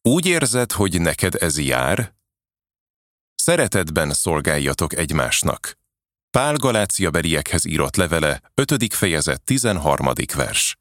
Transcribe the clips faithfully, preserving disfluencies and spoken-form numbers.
Úgy érzed, hogy neked ez jár? Szeretetben szolgáljatok egymásnak. Pál Galáciabeliekhez írott levele, ötödik fejezet, tizenharmadik vers.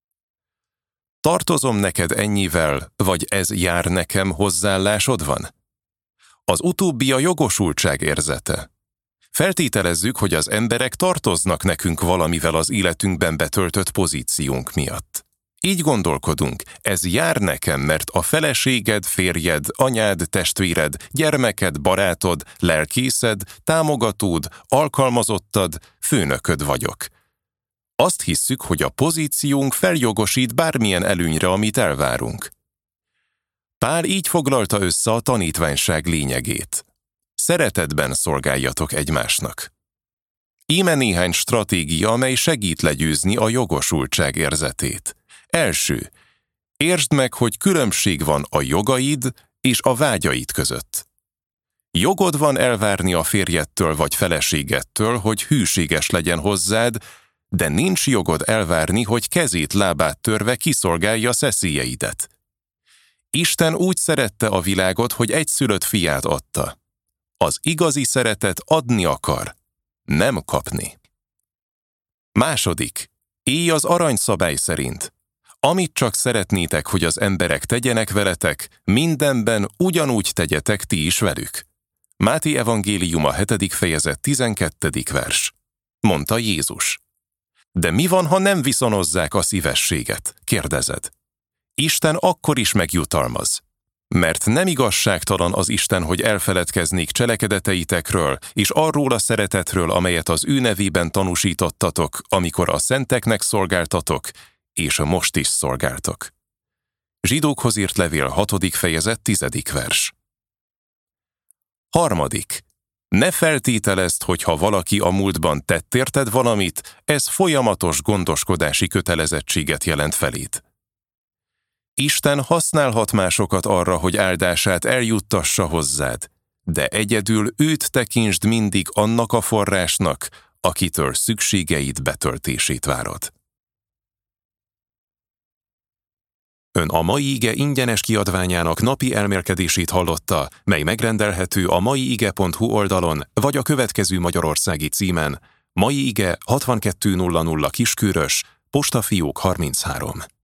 Tartozom neked ennyivel, vagy ez jár nekem hozzáállásod van? Az utóbbi a jogosultság érzete. Feltételezzük, hogy az emberek tartoznak nekünk valamivel az életünkben betöltött pozíciónk miatt. Így gondolkodunk, ez jár nekem, mert a feleséged, férjed, anyád, testvéred, gyermeked, barátod, lelkészed, támogatód, alkalmazottad, főnököd vagyok. Azt hisszük, hogy a pozíciónk feljogosít bármilyen előnyre, amit elvárunk. Pál így foglalta össze a tanítványság lényegét. Szeretetben szolgáljatok egymásnak. Íme néhány stratégia, amely segít legyőzni a jogosultság érzetét. Első, értsd meg, hogy különbség van a jogaid és a vágyaid között. Jogod van elvárni a férjedtől vagy feleségettől, hogy hűséges legyen hozzád, de nincs jogod elvárni, hogy kezét, lábát törve kiszolgálja szeszélyeidet. Isten úgy szerette a világot, hogy egyszülött fiát adta. Az igazi szeretet adni akar, nem kapni. Második, élj az aranyszabály szerint. Amit csak szeretnétek, hogy az emberek tegyenek veletek, mindenben ugyanúgy tegyetek ti is velük. Máté evangéliuma hetedik fejezet tizenkettedik vers. Mondta Jézus. De mi van, ha nem viszonozzák a szívességet? Kérdezed. Isten akkor is megjutalmaz. Mert nem igazságtalan az Isten, hogy elfeledkeznék cselekedeteitekről, és arról a szeretetről, amelyet az ő nevében tanúsítottatok, amikor a szenteknek szolgáltatok, és most is szolgáltok. Zsidókhoz írt levél hatodik fejezet tizedik vers. Harmadik. Ne feltételezd, hogy ha valaki a múltban tett érted valamit, ez folyamatos gondoskodási kötelezettséget jelent feléd. Isten használhat másokat arra, hogy áldását eljuttassa hozzád, de egyedül őt tekintsd mindig annak a forrásnak, akitől szükségeid betöltését várod. Ön a Mai Ige ingyenes kiadványának napi elmélkedését hallotta, mely megrendelhető a maiige pont hu oldalon, vagy a következő magyarországi címen: Mai Ige hatvankettő nulla nulla Kiskörös, postafiók harminchárom.